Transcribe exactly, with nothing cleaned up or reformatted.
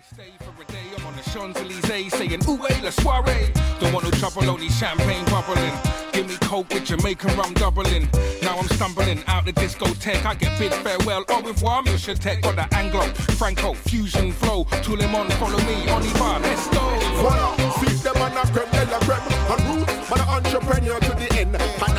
Stay for a day, I'm on the Champs-Elysees saying, ooh, hey, la soiree. Don't want no trouble, only champagne bubbling. Give me coke with Jamaican rum doubling. Now I'm stumbling out the discotheque. I get bid farewell, au revoir, Monsieur Tech. Got the Anglo, Franco, fusion flow. Tool him on, follow me, on the bar, let's go. Voila, see them on a creme, de la creme. And root, man, an entrepreneur to the end. And